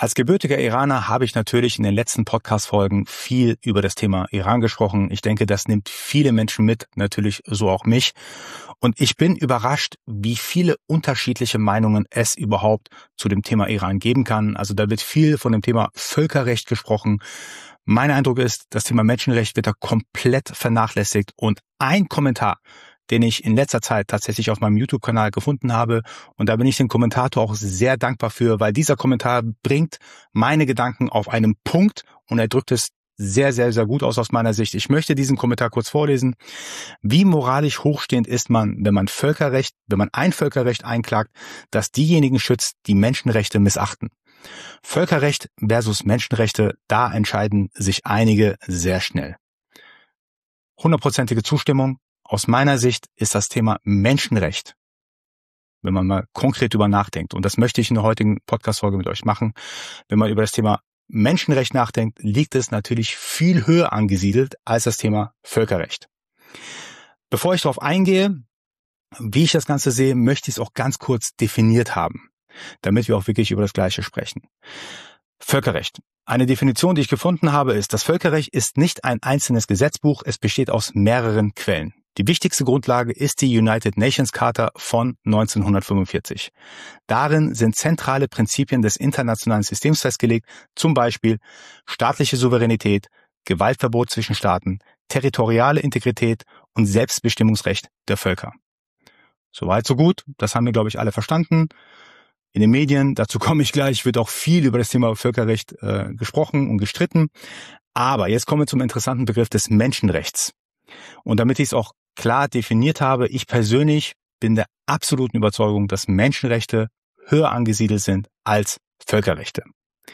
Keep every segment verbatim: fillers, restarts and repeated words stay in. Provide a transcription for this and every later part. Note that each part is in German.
Als gebürtiger Iraner habe ich natürlich in den letzten Podcast-Folgen viel über das Thema Iran gesprochen. Ich denke, das nimmt viele Menschen mit, natürlich so auch mich. Und ich bin überrascht, wie viele unterschiedliche Meinungen es überhaupt zu dem Thema Iran geben kann. Also da wird viel von dem Thema Völkerrecht gesprochen. Mein Eindruck ist, das Thema Menschenrecht wird da komplett vernachlässigt. Und ein Kommentar, den ich in letzter Zeit tatsächlich auf meinem YouTube-Kanal gefunden habe. Und da bin ich dem Kommentator auch sehr dankbar für, weil dieser Kommentar bringt meine Gedanken auf einen Punkt und er drückt es sehr, sehr, sehr gut aus aus meiner Sicht. Ich möchte diesen Kommentar kurz vorlesen. Wie moralisch hochstehend ist man, wenn man Völkerrecht, wenn man ein Völkerrecht einklagt, das diejenigen schützt, die Menschenrechte missachten? Völkerrecht versus Menschenrechte, da entscheiden sich einige sehr schnell. Hundertprozentige Zustimmung. Aus meiner Sicht ist das Thema Menschenrecht, wenn man mal konkret drüber nachdenkt, und das möchte ich in der heutigen Podcast-Folge mit euch machen, wenn man über das Thema Menschenrecht nachdenkt, liegt es natürlich viel höher angesiedelt als das Thema Völkerrecht. Bevor ich darauf eingehe, wie ich das Ganze sehe, möchte ich es auch ganz kurz definiert haben, damit wir auch wirklich über das Gleiche sprechen. Völkerrecht. Eine Definition, die ich gefunden habe, ist, das Völkerrecht ist nicht ein einzelnes Gesetzbuch, es besteht aus mehreren Quellen. Die wichtigste Grundlage ist die United Nations Charta von neunzehnhundertfünfundvierzig. Darin sind zentrale Prinzipien des internationalen Systems festgelegt, zum Beispiel staatliche Souveränität, Gewaltverbot zwischen Staaten, territoriale Integrität und Selbstbestimmungsrecht der Völker. Soweit, so gut. Das haben wir, glaube ich, alle verstanden. In den Medien, dazu komme ich gleich, wird auch viel über das Thema Völkerrecht äh, gesprochen und gestritten. Aber jetzt kommen wir zum interessanten Begriff des Menschenrechts. Und damit ich es auch klar definiert habe, ich persönlich bin der absoluten Überzeugung, dass Menschenrechte höher angesiedelt sind als Völkerrechte.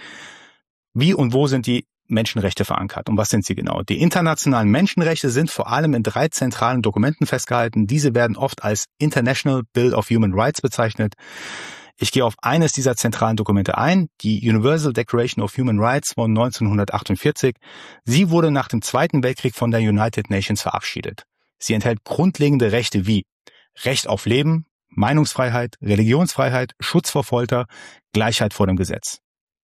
Wie und wo sind die Menschenrechte verankert und was sind sie genau? Die internationalen Menschenrechte sind vor allem in drei zentralen Dokumenten festgehalten. Diese werden oft als International Bill of Human Rights bezeichnet. Ich gehe auf eines dieser zentralen Dokumente ein, die Universal Declaration of Human Rights von neunzehnhundertachtundvierzig. Sie wurde nach dem Zweiten Weltkrieg von der United Nations verabschiedet. Sie enthält grundlegende Rechte wie Recht auf Leben, Meinungsfreiheit, Religionsfreiheit, Schutz vor Folter, Gleichheit vor dem Gesetz.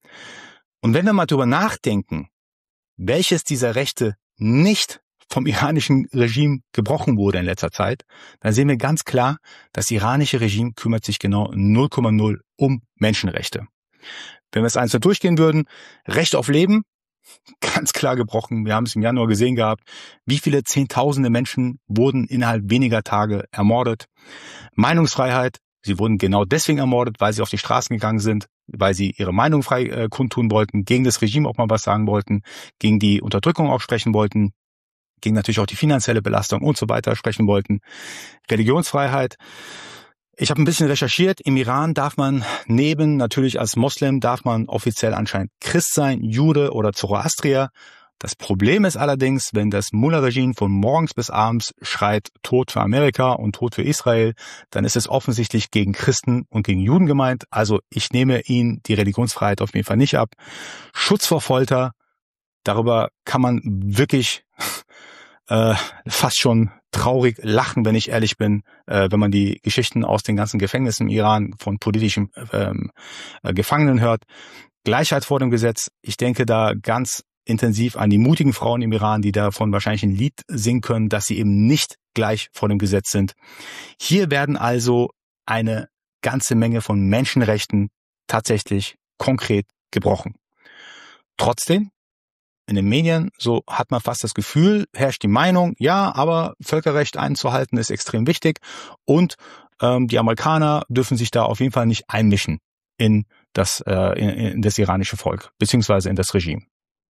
Und wenn wir mal drüber nachdenken, welches dieser Rechte nicht vom iranischen Regime gebrochen wurde in letzter Zeit, dann sehen wir ganz klar, das iranische Regime kümmert sich genau null Komma null um Menschenrechte. Wenn wir es einzeln durchgehen würden, Recht auf Leben, ganz klar gebrochen. Wir haben es im Januar gesehen gehabt, wie viele Zehntausende Menschen wurden innerhalb weniger Tage ermordet. Meinungsfreiheit, sie wurden genau deswegen ermordet, weil sie auf die Straßen gegangen sind, weil sie ihre Meinung frei äh, kundtun wollten, gegen das Regime auch mal was sagen wollten, gegen die Unterdrückung auch sprechen wollten, gegen natürlich auch die finanzielle Belastung und so weiter sprechen wollten. Religionsfreiheit. Ich habe ein bisschen recherchiert. Im Iran darf man neben, natürlich als Moslem, darf man offiziell anscheinend Christ sein, Jude oder Zoroastrier. Das Problem ist allerdings, wenn das Mullah-Regime von morgens bis abends schreit Tod für Amerika und Tod für Israel, dann ist es offensichtlich gegen Christen und gegen Juden gemeint. Also ich nehme ihnen die Religionsfreiheit auf jeden Fall nicht ab. Schutz vor Folter. Darüber kann man wirklich äh, fast schon traurig lachen, wenn ich ehrlich bin, äh, wenn man die Geschichten aus den ganzen Gefängnissen im Iran von politischen ähm, äh, Gefangenen hört. Gleichheit vor dem Gesetz. Ich denke da ganz intensiv an die mutigen Frauen im Iran, die davon wahrscheinlich ein Lied singen können, dass sie eben nicht gleich vor dem Gesetz sind. Hier werden also eine ganze Menge von Menschenrechten tatsächlich konkret gebrochen. Trotzdem, in den Medien, so hat man fast das Gefühl, herrscht die Meinung, ja, aber Völkerrecht einzuhalten ist extrem wichtig und ähm, die Amerikaner dürfen sich da auf jeden Fall nicht einmischen in das, äh, in, in das iranische Volk, beziehungsweise in das Regime.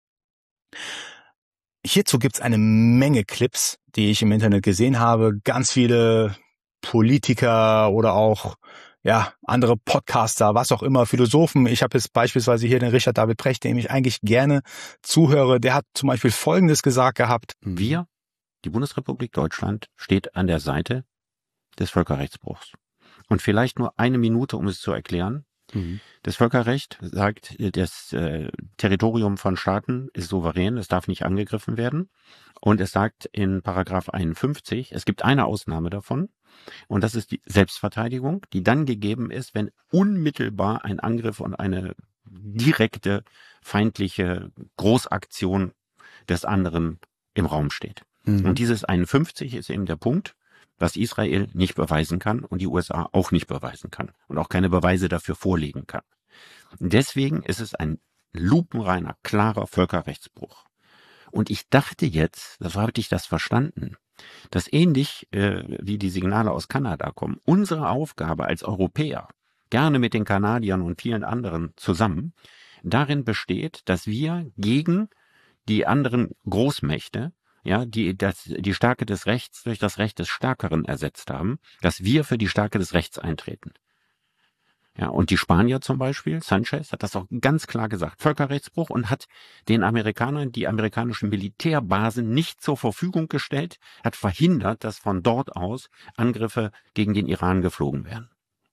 Hierzu gibt's eine Menge Clips, die ich im Internet gesehen habe, ganz viele Politiker oder auch ja, andere Podcaster, was auch immer, Philosophen. Ich habe jetzt beispielsweise hier den Richard David Precht, dem ich eigentlich gerne zuhöre. Der hat zum Beispiel Folgendes gesagt gehabt. Wir, die Bundesrepublik Deutschland, steht an der Seite des Völkerrechtsbruchs. Und vielleicht nur eine Minute, um es zu erklären. Mhm. Das Völkerrecht sagt, das äh, Territorium von Staaten ist souverän, es darf nicht angegriffen werden. Und es sagt in Paragraph einundfünfzig, es gibt eine Ausnahme davon. Und das ist die Selbstverteidigung, die dann gegeben ist, wenn unmittelbar ein Angriff und eine direkte feindliche Großaktion des anderen im Raum steht. Mhm. Und dieses einundfünfzig ist eben der Punkt, was Israel nicht beweisen kann und die U S A auch nicht beweisen kann und auch keine Beweise dafür vorlegen kann. Deswegen ist es ein lupenreiner, klarer Völkerrechtsbruch. Und ich dachte jetzt, das hatte ich das verstanden, dass ähnlich äh, wie die Signale aus Kanada kommen, unsere Aufgabe als Europäer, gerne mit den Kanadiern und vielen anderen zusammen, darin besteht, dass wir gegen die anderen Großmächte, ja, die das, die Stärke des Rechts durch das Recht des Stärkeren ersetzt haben, dass wir für die Stärke des Rechts eintreten. Ja, und die Spanier zum Beispiel, Sanchez hat das auch ganz klar gesagt, Völkerrechtsbruch, und hat den Amerikanern die amerikanischen Militärbasen nicht zur Verfügung gestellt, hat verhindert, dass von dort aus Angriffe gegen den Iran geflogen werden.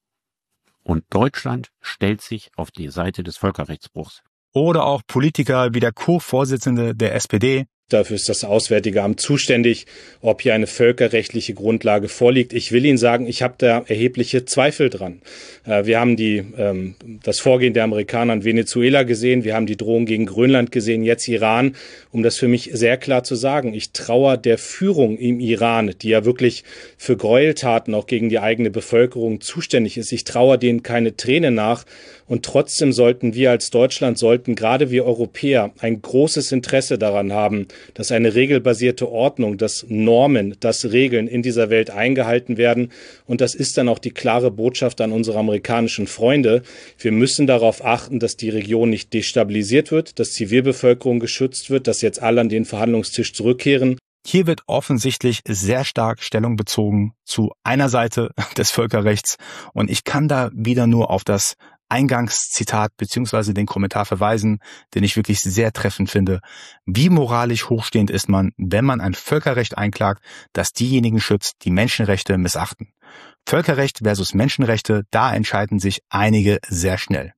Und Deutschland stellt sich auf die Seite des Völkerrechtsbruchs. Oder auch Politiker wie der Co-Vorsitzende der S P D. Dafür ist das Auswärtige Amt zuständig, ob hier eine völkerrechtliche Grundlage vorliegt. Ich will Ihnen sagen, ich habe da erhebliche Zweifel dran. Wir haben die, ähm, das Vorgehen der Amerikaner in Venezuela gesehen, wir haben die Drohung gegen Grönland gesehen, jetzt Iran. Um das für mich sehr klar zu sagen, ich traue der Führung im Iran, die ja wirklich für Gräueltaten auch gegen die eigene Bevölkerung zuständig ist, ich traue denen keine Träne nach. Und trotzdem sollten wir als Deutschland, sollten gerade wir Europäer ein großes Interesse daran haben, dass eine regelbasierte Ordnung, dass Normen, dass Regeln in dieser Welt eingehalten werden. Und das ist dann auch die klare Botschaft an unsere amerikanischen Freunde. Wir müssen darauf achten, dass die Region nicht destabilisiert wird, dass Zivilbevölkerung geschützt wird, dass jetzt alle an den Verhandlungstisch zurückkehren. Hier wird offensichtlich sehr stark Stellung bezogen zu einer Seite des Völkerrechts. Und ich kann da wieder nur auf das Eingangszitat beziehungsweise den Kommentar verweisen, den ich wirklich sehr treffend finde. Wie moralisch hochstehend ist man, wenn man ein Völkerrecht einklagt, das diejenigen schützt, die Menschenrechte missachten? Völkerrecht versus Menschenrechte, da entscheiden sich einige sehr schnell.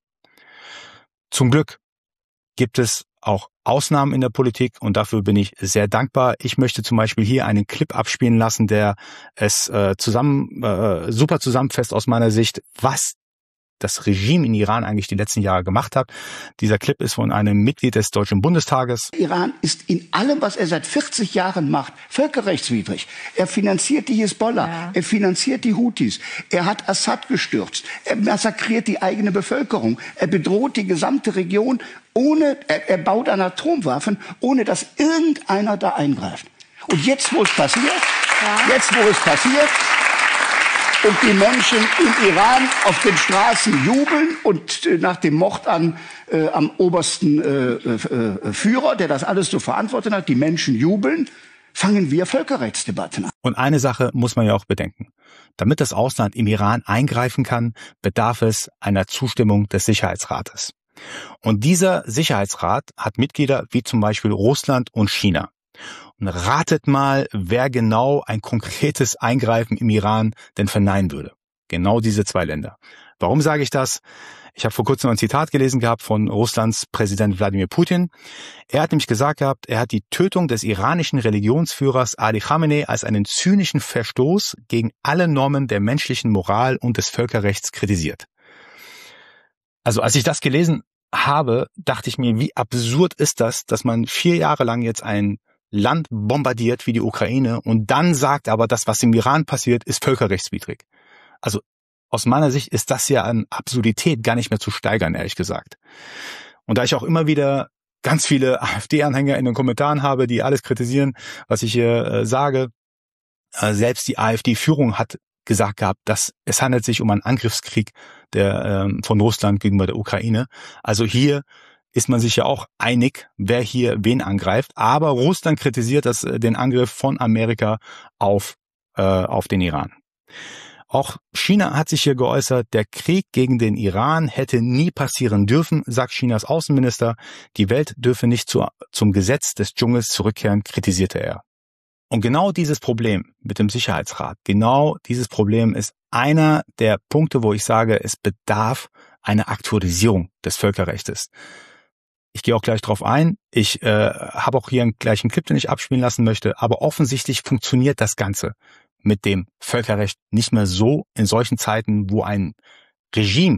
Zum Glück gibt es auch Ausnahmen in der Politik und dafür bin ich sehr dankbar. Ich möchte zum Beispiel hier einen Clip abspielen lassen, der es äh, zusammen äh, super zusammenfasst aus meiner Sicht, was das Regime in Iran eigentlich die letzten Jahre gemacht hat. Dieser Clip ist von einem Mitglied des Deutschen Bundestages. Iran ist in allem, was er seit vierzig Jahren macht, völkerrechtswidrig. Er finanziert die Hisbollah, ja. Er finanziert die Houthis, er hat Assad gestürzt, er massakriert die eigene Bevölkerung, er bedroht die gesamte Region, ohne, er, er baut an Atomwaffen, ohne dass irgendeiner da eingreift. Und jetzt, wo es passiert, ja. jetzt, wo es passiert, und die Menschen im Iran auf den Straßen jubeln und äh, nach dem Mord an äh, am obersten äh, äh, Führer, der das alles zu verantworten hat, die Menschen jubeln, fangen wir Völkerrechtsdebatten an. Und eine Sache muss man ja auch bedenken. Damit das Ausland im Iran eingreifen kann, bedarf es einer Zustimmung des Sicherheitsrates. Und dieser Sicherheitsrat hat Mitglieder wie zum Beispiel Russland und China. Und ratet mal, wer genau ein konkretes Eingreifen im Iran denn verneinen würde. Genau diese zwei Länder. Warum sage ich das? Ich habe vor kurzem ein Zitat gelesen gehabt von Russlands Präsident Wladimir Putin. Er hat nämlich gesagt gehabt, er hat die Tötung des iranischen Religionsführers Ali Khamenei als einen zynischen Verstoß gegen alle Normen der menschlichen Moral und des Völkerrechts kritisiert. Also als ich das gelesen habe, dachte ich mir, wie absurd ist das, dass man vier Jahre lang jetzt ein Land bombardiert wie die Ukraine und dann sagt aber, das, was im Iran passiert, ist völkerrechtswidrig. Also aus meiner Sicht ist das ja an Absurdität gar nicht mehr zu steigern, ehrlich gesagt. Und da ich auch immer wieder ganz viele AfD-Anhänger in den Kommentaren habe, die alles kritisieren, was ich hier äh, sage, äh, selbst die AfD-Führung hat gesagt gehabt, dass es handelt sich um einen Angriffskrieg der ähm, von Russland gegenüber der Ukraine. Also hier ist man sich ja auch einig, wer hier wen angreift. Aber Russland kritisiert das, den Angriff von Amerika auf, äh, auf den Iran. Auch China hat sich hier geäußert, der Krieg gegen den Iran hätte nie passieren dürfen, sagt Chinas Außenminister. Die Welt dürfe nicht zu, zum Gesetz des Dschungels zurückkehren, kritisierte er. Und genau dieses Problem mit dem Sicherheitsrat, genau dieses Problem ist einer der Punkte, wo ich sage, es bedarf einer Aktualisierung des Völkerrechts. Ich gehe auch gleich drauf ein. Ich äh, habe auch hier einen gleichen Clip, den ich abspielen lassen möchte. Aber offensichtlich funktioniert das Ganze mit dem Völkerrecht nicht mehr so in solchen Zeiten, wo ein Regime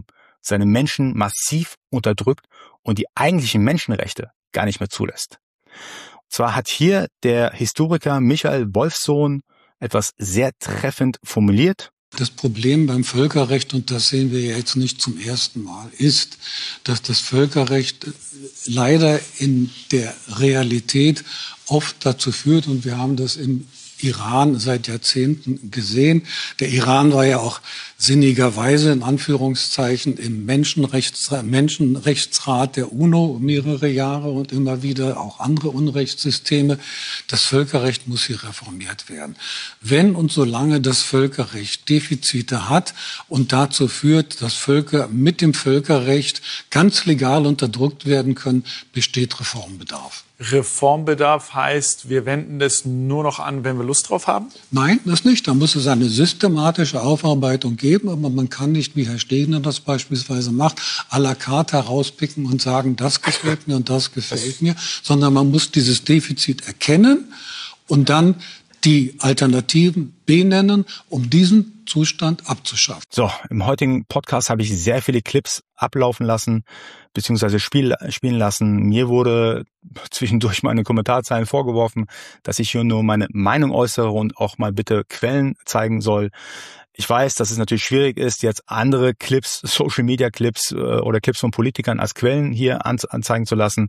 seine Menschen massiv unterdrückt und die eigentlichen Menschenrechte gar nicht mehr zulässt. Und zwar hat hier der Historiker Michael Wolfsohn etwas sehr treffend formuliert. Das Problem beim Völkerrecht, und das sehen wir jetzt nicht zum ersten Mal, ist, dass das Völkerrecht leider in der Realität oft dazu führt, und wir haben das im Iran seit Jahrzehnten gesehen. Der Iran war ja auch sinnigerweise in Anführungszeichen im Menschenrechts, Menschenrechtsrat der UNO mehrere Jahre und immer wieder auch andere Unrechtssysteme. Das Völkerrecht muss hier reformiert werden. Wenn und solange das Völkerrecht Defizite hat und dazu führt, dass Völker mit dem Völkerrecht ganz legal unterdrückt werden können, besteht Reformbedarf. Reformbedarf heißt, wir wenden das nur noch an, wenn wir Lust drauf haben? Nein, das nicht. Da muss es eine systematische Aufarbeitung geben, aber man kann nicht, wie Herr Stegner das beispielsweise macht, à la carte herauspicken und sagen, das gefällt mir und das gefällt mir, sondern man muss dieses Defizit erkennen und dann die Alternativen benennen, um diesen Zustand abzuschaffen. So, im heutigen Podcast habe ich sehr viele Clips ablaufen lassen, beziehungsweise spiel, spielen lassen. Mir wurde zwischendurch meine Kommentarzeilen vorgeworfen, dass ich hier nur meine Meinung äußere und auch mal bitte Quellen zeigen soll. Ich weiß, dass es natürlich schwierig ist, jetzt andere Clips, Social-Media-Clips äh, oder Clips von Politikern als Quellen hier anzeigen zu lassen.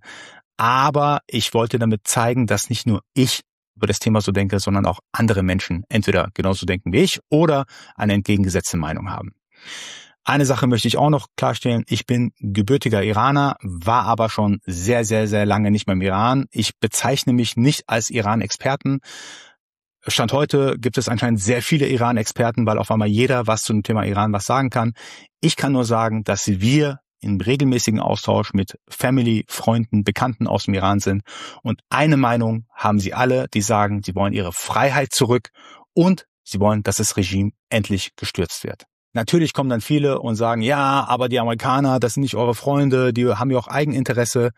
Aber ich wollte damit zeigen, dass nicht nur ich über das Thema so denke, sondern auch andere Menschen entweder genauso denken wie ich oder eine entgegengesetzte Meinung haben. Eine Sache möchte ich auch noch klarstellen. Ich bin gebürtiger Iraner, war aber schon sehr, sehr, sehr lange nicht mehr im Iran. Ich bezeichne mich nicht als Iran-Experten. Stand heute gibt es anscheinend sehr viele Iran-Experten, weil auf einmal jeder was zu dem Thema Iran was sagen kann. Ich kann nur sagen, dass wir in regelmäßigen Austausch mit Family, Freunden, Bekannten aus dem Iran sind. Und eine Meinung haben sie alle, die sagen, sie wollen ihre Freiheit zurück und sie wollen, dass das Regime endlich gestürzt wird. Natürlich kommen dann viele und sagen, ja, aber die Amerikaner, das sind nicht eure Freunde, die haben ja auch Eigeninteresse.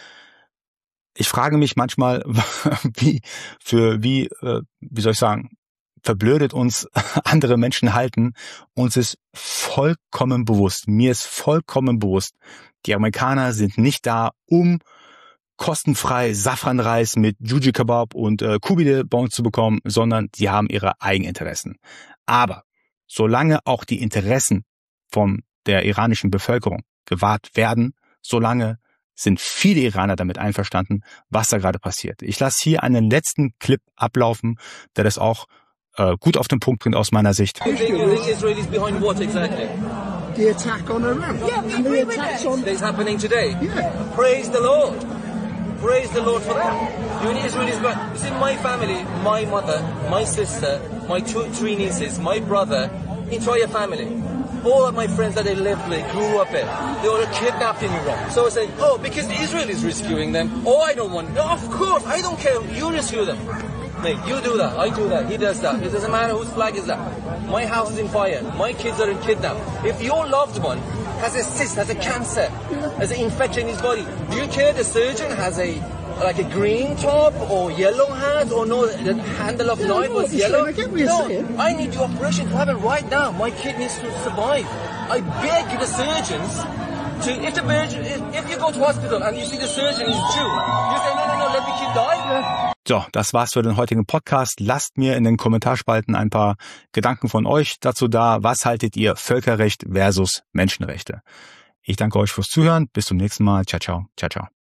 Ich frage mich manchmal, wie, für wie, äh, wie soll ich sagen, verblödet uns andere Menschen halten. Uns ist vollkommen bewusst, mir ist vollkommen bewusst, die Amerikaner sind nicht da, um kostenfrei Safranreis mit Juji Kebab und äh, Kubide bei uns zu bekommen, sondern die haben ihre Eigeninteressen. Aber solange auch die Interessen von der iranischen Bevölkerung gewahrt werden, solange sind viele Iraner damit einverstanden, was da gerade passiert. Ich lasse hier einen letzten Clip ablaufen, der das auch äh, gut auf den Punkt bringt aus meiner Sicht. The Israelis behind what exactly? The attack on Iran. Yeah, we and agree the with attacks that. on... That's happening today. Yeah. Praise the Lord. Praise the Lord for that. You and Israelis, but you see, my family, my mother, my sister, my two, three nieces, my brother, entire family, all of my friends that I lived with, grew up in, they were kidnapped in Iran. So I say, oh, because Israel is rescuing them. Oh, I don't want. No, of course, I don't care. You rescue them. Mate, you do that, I do that, he does that. It doesn't matter whose flag is that. My house is in fire. My kids are in kidnapped. If your loved one has a cyst, has a cancer, has an infection in his body, do you care the surgeon has a like a green top or yellow hat or no, the handle of knife was yellow? No, I need the operation to have it right now. My kid needs to survive. I beg the surgeons to, if the surgeon, if you go to hospital and you see the surgeon is Jew, you say, no, no, no, let me kid die. So, das war's für den heutigen Podcast. Lasst mir in den Kommentarspalten ein paar Gedanken von euch dazu da. Was haltet ihr Völkerrecht versus Menschenrechte? Ich danke euch fürs Zuhören. Bis zum nächsten Mal. Ciao, ciao. Ciao, ciao.